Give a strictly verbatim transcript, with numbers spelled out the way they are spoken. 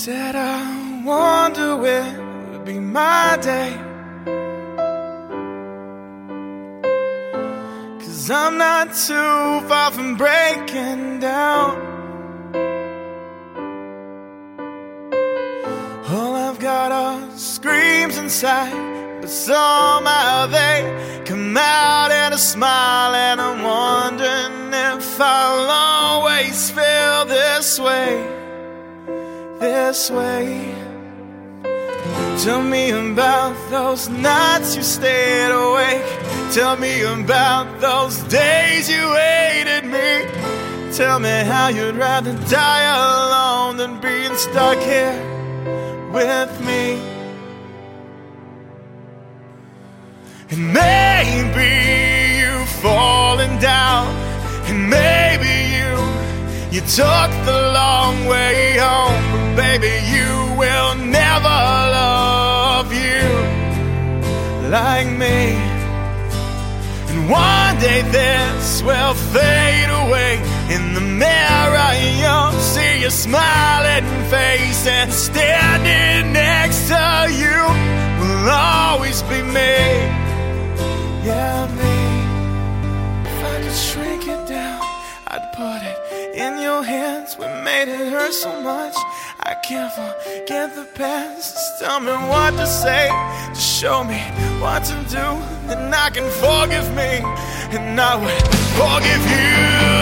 Said I wonder when would be my day, 'cause I'm not too far from breaking down. All I've got are screams inside, but somehow they come out in a smile. And I'm wondering if I'll always feel this way, this way. Tell me about those nights you stayed awake. Tell me about those days you hated me. Tell me how you'd rather die alone than being stuck here with me. And maybe you've fallen down, and maybe you you took the long way home. But baby, you will never love you like me. And one day this will fade away. In the mirror you'll see your smiling face, and standing next to you will always be me. Yeah, me. If I could shrink it down, I'd put it in your hands. We made it hurt so much, I can't forget the past. Just tell me what to say, just show me what to do, then I can forgive me, and I will forgive you.